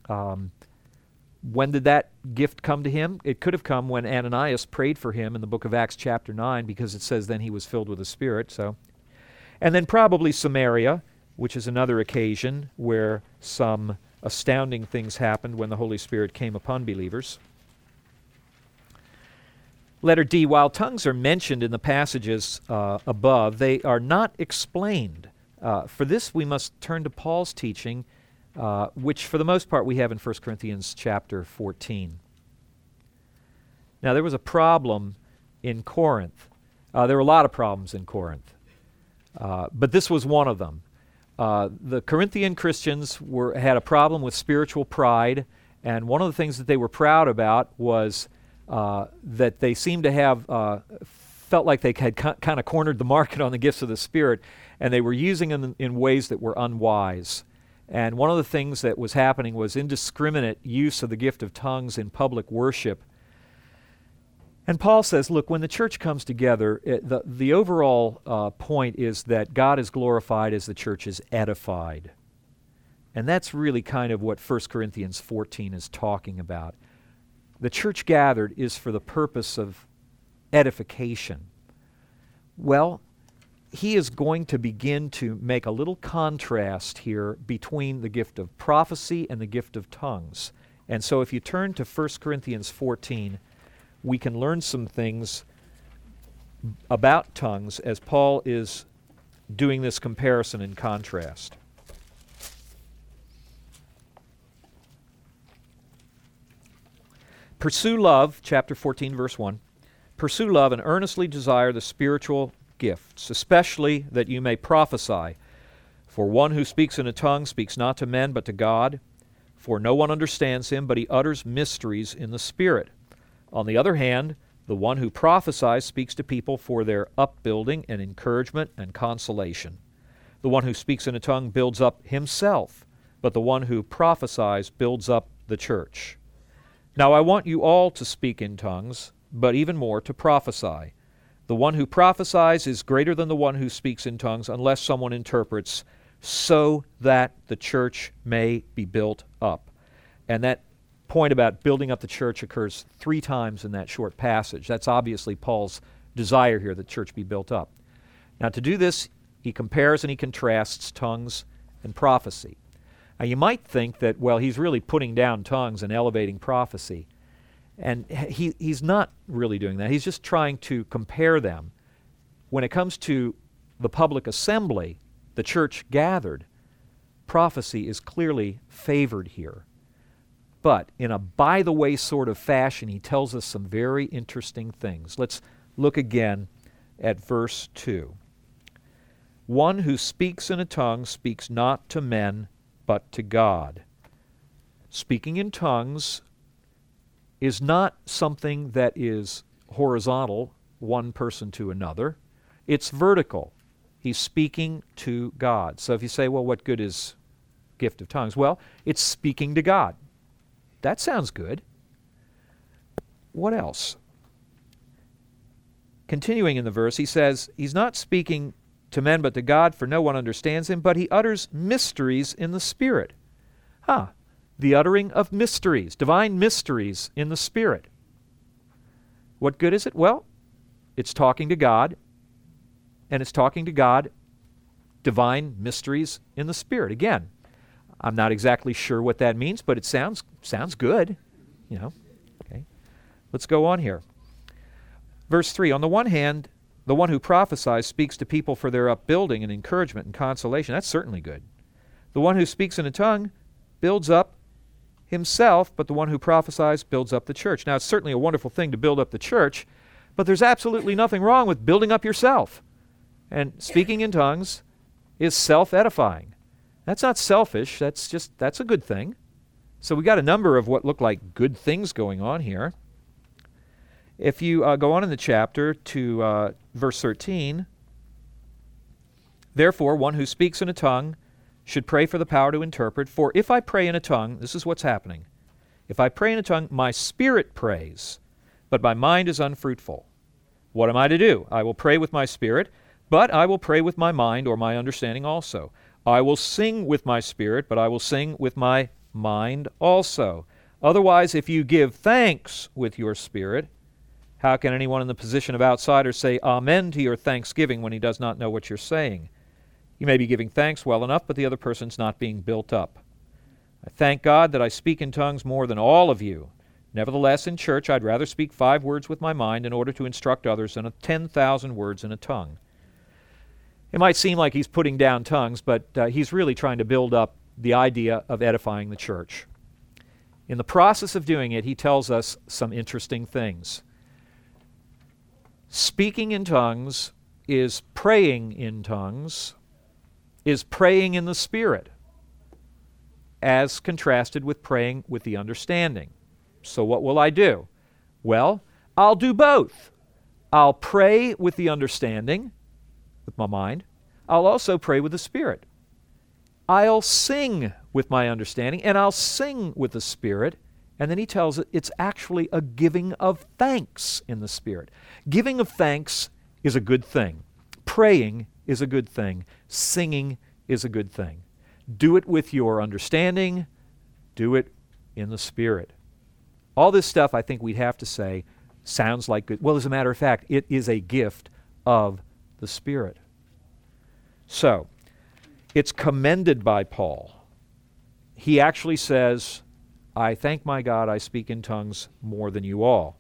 When did that gift come to him? It could have come when Ananias prayed for him in the book of Acts chapter 9, because it says then he was filled with the Spirit. And then probably Samaria, which is another occasion where some astounding things happened when the Holy Spirit came upon believers. Letter D, while tongues are mentioned in the passages above, they are not explained. For this we must turn to Paul's teaching, which for the most part we have in 1 Corinthians chapter 14. Now there was a problem in Corinth. There were a lot of problems in Corinth, but this was one of them. The Corinthian Christians had a problem with spiritual pride, and one of the things that they were proud about was that they seemed to have felt like they had kind of cornered the market on the gifts of the Spirit, and they were using them in ways that were unwise. And one of the things that was happening was indiscriminate use of the gift of tongues in public worship. And Paul says, look, when the church comes together, the overall point is that God is glorified as the church is edified. And that's really kind of what 1 Corinthians 14 is talking about. The church gathered is for the purpose of edification. Well, he is going to begin to make a little contrast here between the gift of prophecy and the gift of tongues. And so if you turn to 1 Corinthians 14, we can learn some things about tongues as Paul is doing this comparison and contrast. Pursue love, chapter 14, verse 1. Pursue love and earnestly desire the spiritual gifts, especially that you may prophesy. For one who speaks in a tongue speaks not to men but to God, for no one understands him, but he utters mysteries in the Spirit. On the other hand, the one who prophesies speaks to people for their upbuilding and encouragement and consolation. The one who speaks in a tongue builds up himself, but the one who prophesies builds up the church. Now I want you all to speak in tongues, but even more to prophesy. The one who prophesies is greater than the one who speaks in tongues, unless someone interprets, so that the church may be built up. And that point about building up the church occurs 3 times in that short passage. That's obviously Paul's desire here, that the church be built up. Now to do this, he compares and he contrasts tongues and prophecy. Now you might think that, well, he's really putting down tongues and elevating prophecy. And he's not really doing that. He's just trying to compare them. When it comes to the public assembly, the church gathered, prophecy is clearly favored here. But in a by-the-way sort of fashion, he tells us some very interesting things. Let's look again at verse 2. One who speaks in a tongue speaks not to men, but to God. Speaking in tongues is not something that is horizontal, one person to another. It's vertical. He's speaking to God. So if you say, well, what good is gift of tongues? Well, it's speaking to God. That sounds good. What else? Continuing in the verse, he says, he's not speaking to men but to God, for no one understands him, but he utters mysteries in the Spirit. The uttering of mysteries, divine mysteries in the Spirit. What good is it? Well, it's talking to God, and it's talking to God divine mysteries in the Spirit. Again, I'm not exactly sure what that means, but it sounds good, you know. Okay. Let's go on here. Verse 3, on the one hand, the one who prophesies speaks to people for their upbuilding and encouragement and consolation. That's certainly good. The one who speaks in a tongue builds up himself, but the one who prophesies builds up the church. Now, it's certainly a wonderful thing to build up the church, but there's absolutely nothing wrong with building up yourself. And speaking in tongues is self-edifying. That's not selfish. That's a good thing. So we got a number of what look like good things going on here. If you go on in the chapter to verse 13, therefore, one who speaks in a tongue should pray for the power to interpret. For if I pray in a tongue, this is what's happening. If I pray in a tongue, my spirit prays, but my mind is unfruitful. What am I to do? I will pray with my spirit, but I will pray with my mind or my understanding also. I will sing with my spirit, but I will sing with my mind also. Otherwise, if you give thanks with your spirit, how can anyone in the position of outsider say amen to your thanksgiving when he does not know what you're saying? You may be giving thanks well enough, but the other person's not being built up. I thank God that I speak in tongues more than all of you. Nevertheless, in church, I'd rather speak 5 words with my mind in order to instruct others than 10,000 words in a tongue. It might seem like he's putting down tongues, but he's really trying to build up the idea of edifying the church. In the process of doing it, he tells us some interesting things. Speaking in tongues is praying in tongues, is praying in the Spirit, as contrasted with praying with the understanding. So what will I do? Well, I'll do both. I'll pray with the understanding, with my mind. I'll also pray with the Spirit. I'll sing with my understanding, and I'll sing with the Spirit. And then he tells it it's actually a giving of thanks in the Spirit. Giving of thanks is a good thing. Praying is a good thing. Singing is a good thing. Do it with your understanding. Do it in the Spirit. All this stuff, I think we'd have to say, sounds like good. Well, as a matter of fact, it is a gift of the Spirit. So, it's commended by Paul. He actually says, I thank my God I speak in tongues more than you all.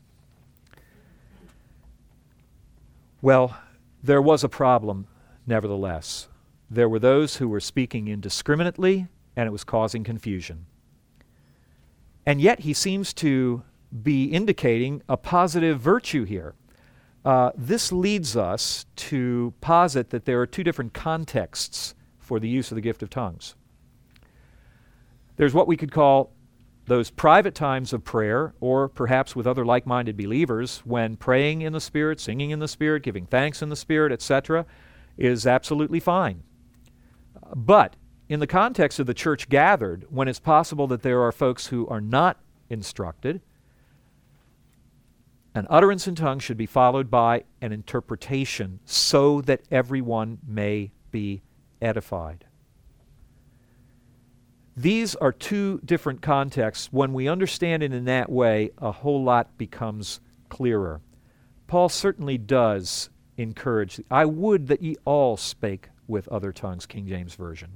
Well, there was a problem, nevertheless. There were those who were speaking indiscriminately, and it was causing confusion. And yet he seems to be indicating a positive virtue here. This leads us to posit that there are two different contexts for the use of the gift of tongues. There's what we could call those private times of prayer, or perhaps with other like-minded believers, when praying in the Spirit, singing in the Spirit, giving thanks in the Spirit, etc., is absolutely fine. But in the context of the church gathered, when it's possible that there are folks who are not instructed, an utterance in tongues should be followed by an interpretation so that everyone may be edified. These are two different contexts. When we understand it in that way, a whole lot becomes clearer. Paul certainly does encourage, I would that ye all spake with other tongues, King James Version.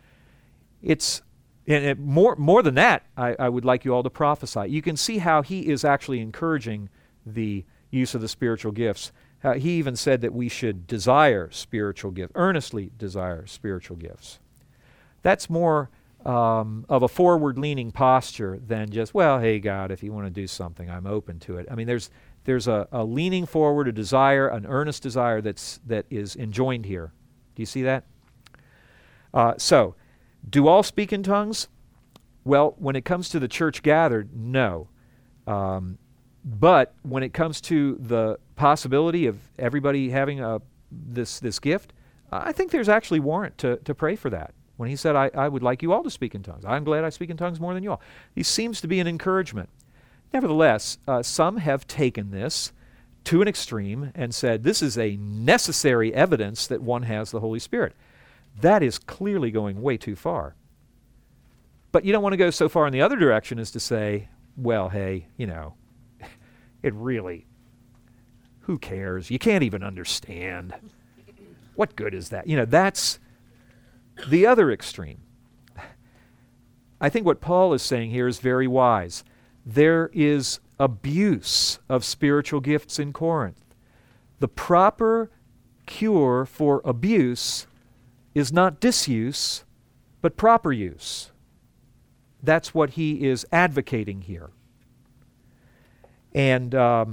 More than that, I would like you all to prophesy. You can see how he is actually encouraging the use of the spiritual gifts. He even said that we should desire spiritual gifts, earnestly desire spiritual gifts. That's more of a forward-leaning posture than just, well, hey, God, if you want to do something, I'm open to it. I mean, there's a leaning forward, a desire, an earnest desire that is enjoined here. Do you see that? So, do all speak in tongues? Well, when it comes to the church gathered, no. But when it comes to the possibility of everybody having this gift, I think there's actually warrant to pray for that. When he said, I would like you all to speak in tongues. I'm glad I speak in tongues more than you all. He seems to be an encouragement. Nevertheless, some have taken this to an extreme and said, this is a necessary evidence that one has the Holy Spirit. That is clearly going way too far. But you don't want to go so far in the other direction as to say, well, hey, it really, who cares? You can't even understand. What good is that? That's the other extreme. I think what Paul is saying here is very wise. There is abuse of spiritual gifts in Corinth. The proper cure for abuse is not disuse, but proper use. That's what he is advocating here. And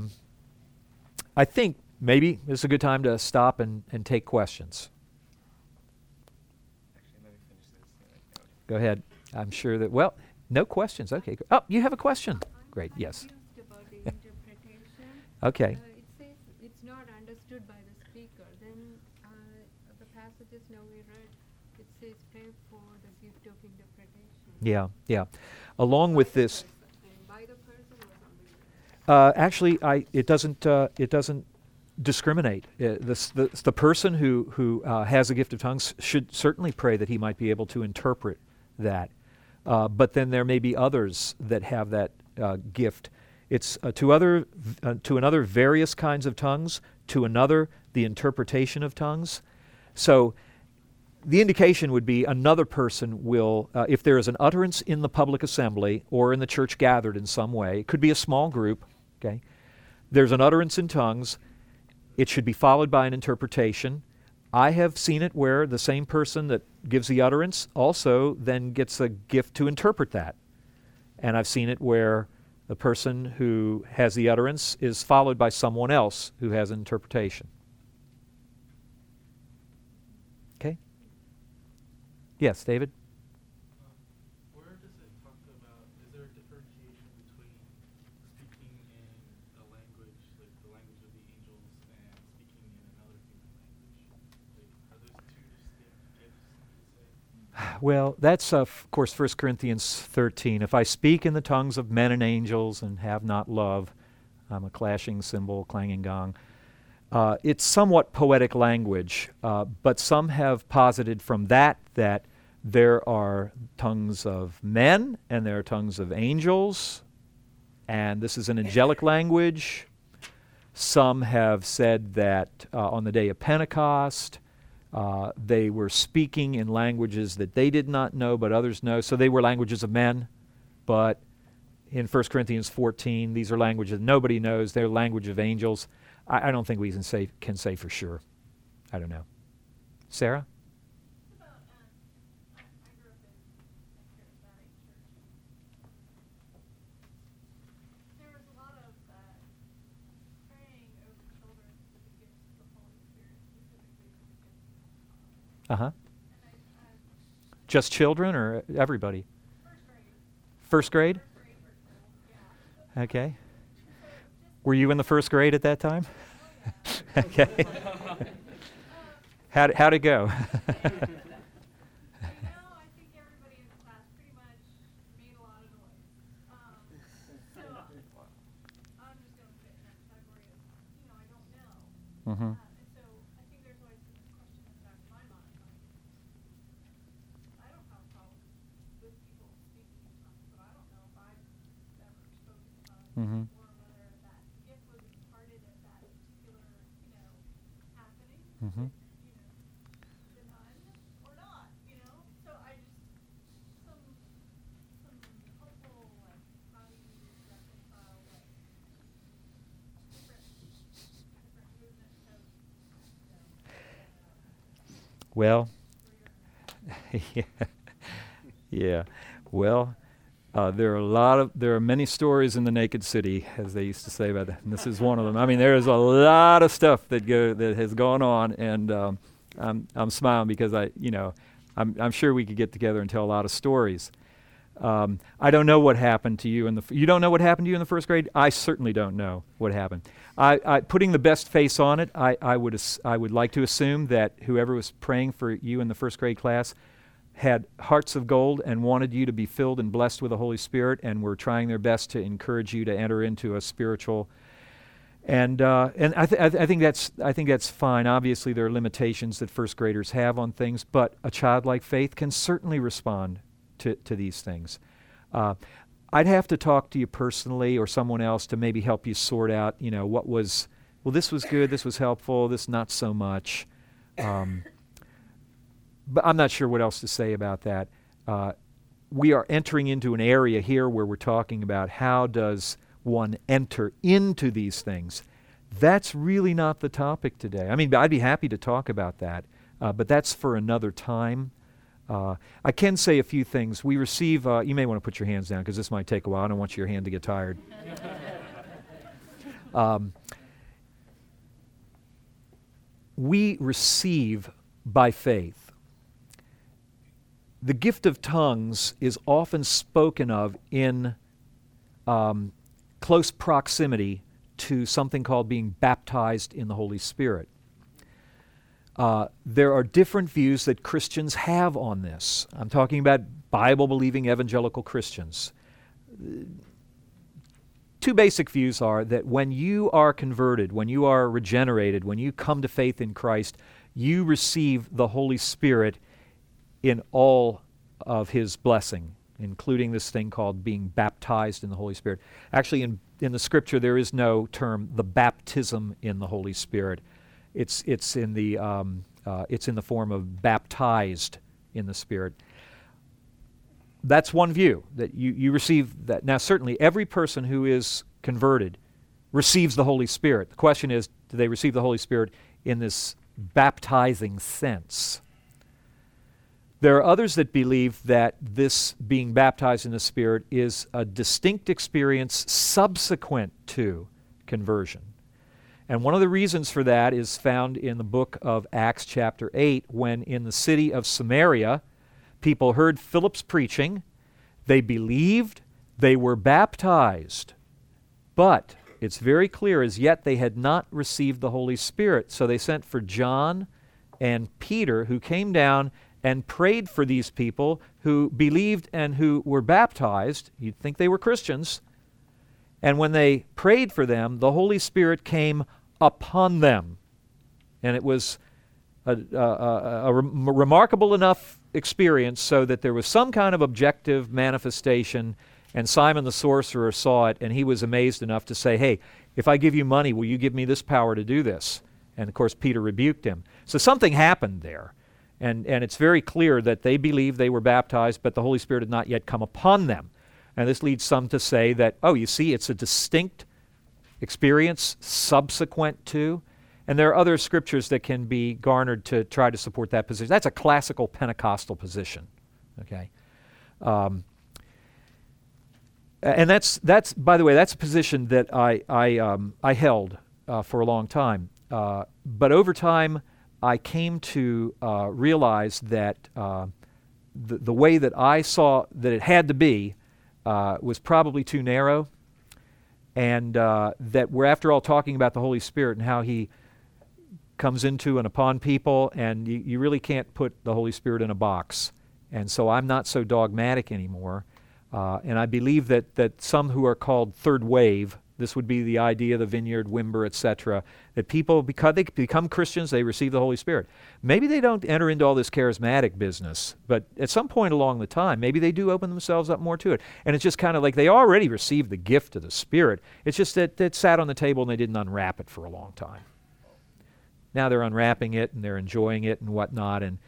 I think maybe this is a good time to stop and take questions. Actually, let me finish this. Go ahead. I'm sure that, well, no questions. Okay. Oh, you have a question. Great, yes. Confused about the interpretation. Okay. It says it's not understood by the speaker. Then the passages now we read, it says pray for the gift of interpretation. Yeah. Along with this, And by the person or somebody else? actually, it doesn't discriminate. The person who has a gift of tongues should certainly pray that he might be able to interpret that. But then there may be others that have that gift. It's to another various kinds of tongues, to another the interpretation of tongues. So the indication would be another person will, if there is an utterance in the public assembly or in the church gathered in some way, it could be a small group, okay? There's an utterance in tongues. It should be followed by an interpretation. I have seen it where the same person that gives the utterance also then gets a gift to interpret that. And I've seen it where the person who has the utterance is followed by someone else who has an interpretation. Okay? Yes, David? Where does it talk about, is there a differentiation between speaking in a language, like the language of the angels, and speaking in another human language? Like, are those two distinct gifts, you could say? Well, that's, of course, 1 Corinthians 13. If I speak in the tongues of men and angels and have not love, I'm a clashing cymbal, clanging gong. It's somewhat poetic language, but some have posited from that there are tongues of men and there are tongues of angels, and this is an angelic language. Some have said that on the day of Pentecost, they were speaking in languages that they did not know, but others know. So they were languages of men, but in 1 Corinthians 14, these are languages nobody knows. They're language of angels. I don't think we can say for sure. I don't know. Sarah? What about, I grew up in a charismatic church. There was a lot of praying over children with the gifts of the Holy Spirit, specifically with the gifts of Uh-huh. And I Just children or everybody? first grade. First grade? First grade, yeah. Okay. Were you in the first grade at that time? Okay. How'd it go? I think everybody in the class pretty much made a lot of noise. So I'm just going to put it in that category of, I don't know. Mm-hmm. And so I think there's always this question in the back of my mind, like, I don't have a problem with people speaking in tongues, but I don't know if I've ever spoken in tongues Mm-hmm. or whether that gift was imparted at that particular, happening. Mm-hmm. The none or not, So I just some helpful like how do you reconcile like different movements of Well, yeah. Yeah. Well, there are many stories in the Naked City, as they used to say about that, and this is one of them. I mean, there is a lot of stuff that has gone on, and I'm smiling because I'm sure we could get together and tell a lot of stories. I don't know what happened to you you don't know what happened to you in the first grade? I certainly don't know what happened. Putting the best face on it, I would like to assume that whoever was praying for you in the first grade class had hearts of gold and wanted you to be filled and blessed with the Holy Spirit, and were trying their best to encourage you to enter into a spiritual. And I think that's fine. Obviously, there are limitations that first graders have on things, but a childlike faith can certainly respond to these things. I'd have to talk to you personally or someone else to maybe help you sort out, what was, well, this was good, this was helpful, this not so much. But I'm not sure what else to say about that. We are entering into an area here where we're talking about how does one enter into these things. That's really not the topic today. I mean, I'd be happy to talk about that, but that's for another time. I can say a few things. We receive, you may want to put your hands down because this might take a while. I don't want your hand to get tired. We receive by faith. The gift of tongues is often spoken of in close proximity to something called being baptized in the Holy Spirit. There are different views that Christians have on this. I'm talking about Bible-believing evangelical Christians. Two basic views are that when you are converted, when you are regenerated, when you come to faith in Christ, you receive the Holy Spirit in all of His blessing, including this thing called being baptized in the Holy Spirit. Actually, in the Scripture, there is no term, the baptism in the Holy Spirit. It's in the form of baptized in the Spirit. That's one view, that you receive that. Now, certainly, every person who is converted receives the Holy Spirit. The question is, do they receive the Holy Spirit in this baptizing sense? There are others that believe that this being baptized in the Spirit is a distinct experience subsequent to conversion. And one of the reasons for that is found in the book of Acts chapter 8, when in the city of Samaria, people heard Philip's preaching, they believed, they were baptized, but it's very clear as yet they had not received the Holy Spirit. So they sent for John and Peter, who came down and prayed for these people who believed and who were baptized. You'd think they were Christians. And when they prayed for them, the Holy Spirit came upon them. And it was a remarkable enough experience so that there was some kind of objective manifestation, and Simon the sorcerer saw it, and he was amazed enough to say, hey, if I give you money, will you give me this power to do this? And of course, Peter rebuked him. So something happened there. And it's very clear that they believed they were baptized, but the Holy Spirit had not yet come upon them. And this leads some to say that, oh, you see, it's a distinct experience subsequent to. And there are other scriptures that can be garnered to try to support that position. That's a classical Pentecostal position. Okay, and that's by the way, that's a position that I held for a long time. But over time, I came to realize that the way that I saw that it had to be was probably too narrow, and that we're, after all, talking about the Holy Spirit and how He comes into and upon people, and you really can't put the Holy Spirit in a box. And so I'm not so dogmatic anymore. And I believe that some who are called third wave, this would be the idea, the Vineyard, Wimber, etc., that people, because they become Christians, they receive the Holy Spirit. Maybe they don't enter into all this charismatic business, but at some point along the time, maybe they do open themselves up more to it. And it's just kind of like they already received the gift of the Spirit. It's just that it sat on the table and they didn't unwrap it for a long time. Now they're unwrapping it and they're enjoying it and whatnot. And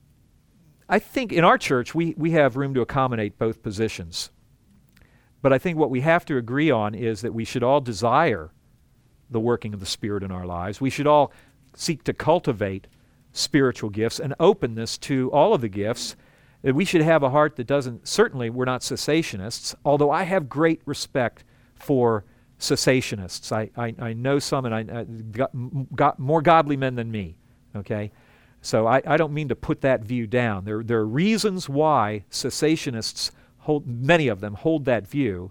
I think in our church we have room to accommodate both positions. But I think what we have to agree on is that we should all desire the working of the Spirit in our lives. We should all seek to cultivate spiritual gifts and openness to all of the gifts. That we should have a heart that doesn't, certainly we're not cessationists, although I have great respect for cessationists. I know some, and I got more godly men than me, okay? So I don't mean to put that view down. There are reasons why cessationists many of them hold that view,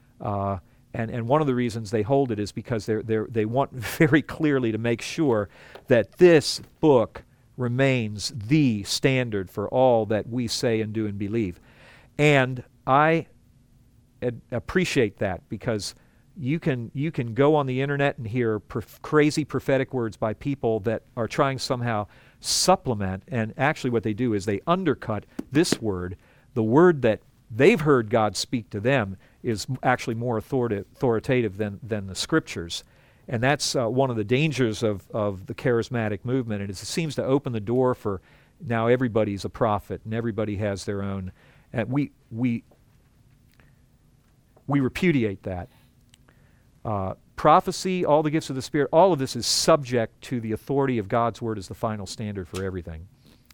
and one of the reasons they hold it is because they want very clearly to make sure that this book remains the standard for all that we say and do and believe. And I appreciate that, because you can go on the internet and hear crazy prophetic words by people that are trying somehow supplement, and actually what they do is they undercut this word. The word that they've heard God speak to them is actually more authoritative than the Scriptures. And that's one of the dangers of the charismatic movement. And it seems to open the door for now everybody's a prophet and everybody has their own. And we repudiate that. Prophecy, all the gifts of the Spirit, all of this is subject to the authority of God's Word as the final standard for everything.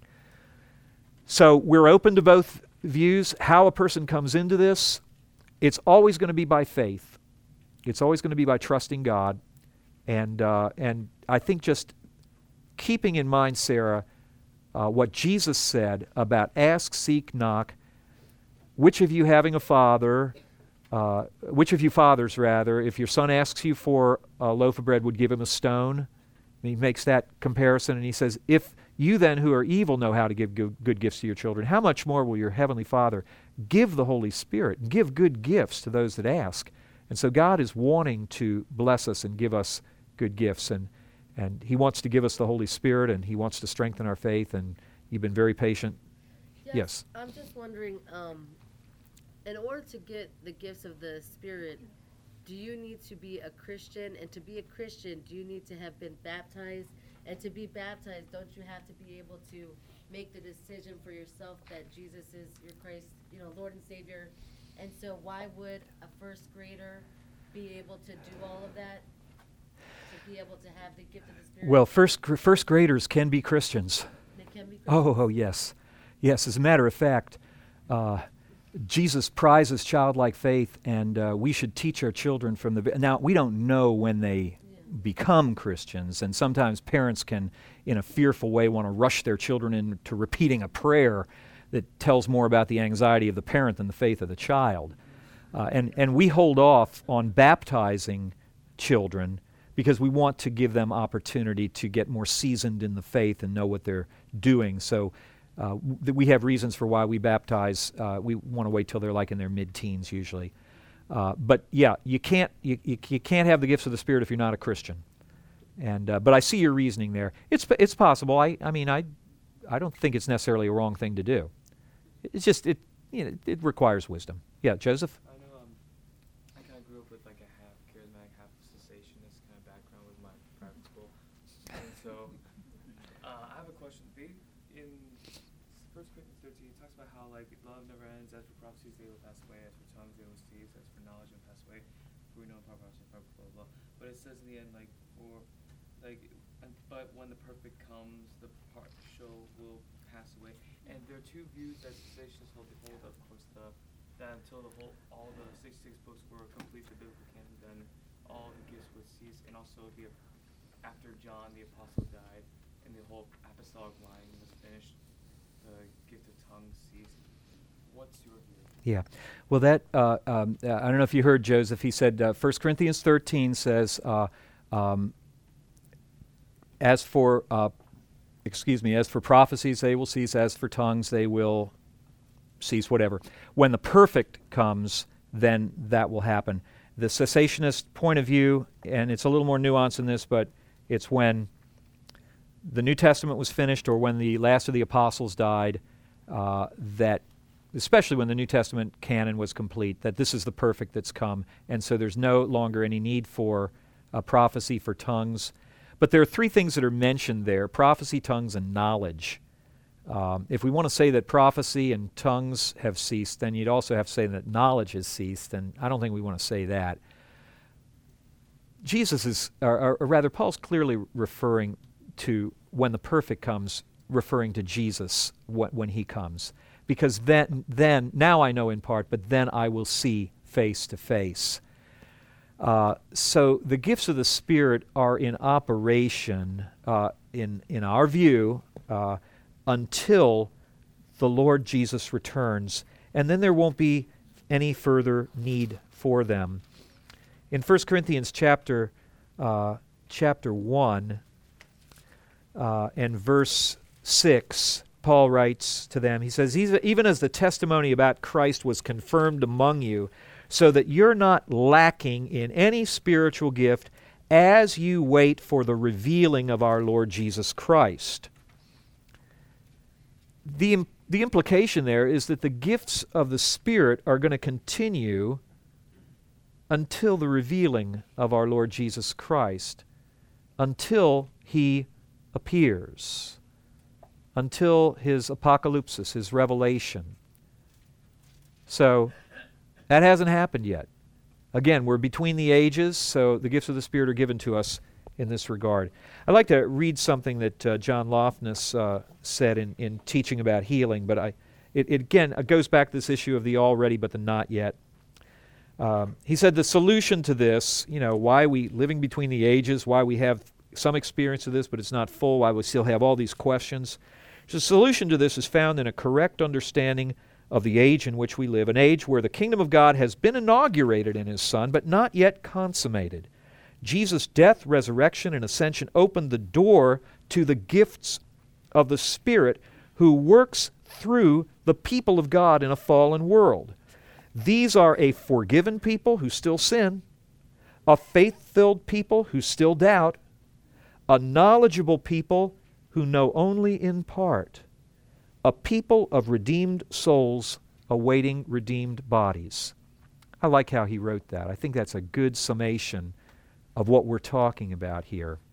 So we're open to both views. How a person comes into this, it's always going to be by faith. It's always going to be by trusting God. And I think just keeping in mind, Sarah, what Jesus said about ask, seek, knock. Which of you having a father, which of you fathers rather, if your son asks you for a loaf of bread, would give him a stone? And he makes that comparison, and he says, if you then who are evil know how to give good gifts to your children, how much more will your heavenly Father give the Holy Spirit, give good gifts to those that ask? And so God is wanting to bless us and give us good gifts, and He wants to give us the Holy Spirit, and He wants to strengthen our faith, and you've been very patient. Yes. I'm just wondering, in order to get the gifts of the Spirit, do you need to be a Christian? And to be a Christian, do you need to have been baptized? And to be baptized, don't you have to be able to make the decision for yourself that Jesus is your Christ, Lord and Savior? And so why would a first grader be able to do all of that? To be able to have the gift of the Spirit? Well, first graders can be Christians. They can be Christians? Oh, yes. Yes, as a matter of fact, Jesus prizes childlike faith, and we should teach our children from the... Now, we don't know when they become Christians, and sometimes parents can, in a fearful way, want to rush their children into repeating a prayer that tells more about the anxiety of the parent than the faith of the child. And we hold off on baptizing children because we want to give them opportunity to get more seasoned in the faith and know what they're doing. So We have reasons for why we baptize. We want to wait till they're like in their mid-teens usually. But yeah, you can't have the gifts of the Spirit if you're not a Christian. And but I see your reasoning there. It's possible. I don't think it's necessarily a wrong thing to do. It's just it requires wisdom. Yeah, Joseph. I know I kind of grew up with like a half charismatic, half cessationist kind of background with my private school, and so I have a question. In 1 Corinthians 13, it talks about how like love never ends. As for prophecies, they will pass away. As for tongues, they will cease. As for knowledge, they will pass away. For we know prophecy, blah blah blah. But it says in the end, like but when the perfect comes, the partial will pass away. And there are two views that cessationists hold. They hold, of course, that until all the 66 books were complete, the biblical canon, then all the gifts would cease. And also, after John the apostle died, and the whole apostolic line was finished, the gift of tongues ceased. What's your view? Yeah. Well, that I don't know if you heard Joseph. He said 1 Corinthians 13 says, as for prophecies, they will cease. As for tongues, they will cease, whatever. When the perfect comes, then that will happen. The cessationist point of view, and it's a little more nuanced than this, but it's when the New Testament was finished or when the last of the apostles died, that, especially when the New Testament canon was complete, that this is the perfect that's come. And so there's no longer any need for prophecy, for tongues. But there are three things that are mentioned there: prophecy, tongues, and knowledge. If we want to say that prophecy and tongues have ceased, then you'd also have to say that knowledge has ceased, and I don't think we want to say that. Jesus is, or rather, Paul's clearly referring to when the perfect comes, referring to Jesus when he comes. Because then, now I know in part, but then I will see face to face. So the gifts of the Spirit are in operation, in our view, until the Lord Jesus returns, and then there won't be any further need for them. In 1 Corinthians chapter 1 and verse 6, Paul writes to them, he says, even as the testimony about Christ was confirmed among you, so that you're not lacking in any spiritual gift as you wait for the revealing of our Lord Jesus Christ. The implication there is that the gifts of the Spirit are going to continue until the revealing of our Lord Jesus Christ, until He appears, until His apocalypsis, His revelation. So, that hasn't happened yet. Again, we're between the ages, so the gifts of the Spirit are given to us in this regard. I'd like to read something that John Lofness said in teaching about healing, but it goes back to this issue of the already but the not yet. He said the solution to this, why we living between the ages, why we have some experience of this but it's not full, why we still have all these questions. The solution to this is found in a correct understanding of the age in which we live, an age where the kingdom of God has been inaugurated in His Son, but not yet consummated. Jesus' death, resurrection, and ascension opened the door to the gifts of the Spirit who works through the people of God in a fallen world. These are a forgiven people who still sin, a faith-filled people who still doubt, a knowledgeable people who know only in part, a people of redeemed souls awaiting redeemed bodies. I like how he wrote that. I think that's a good summation of what we're talking about here.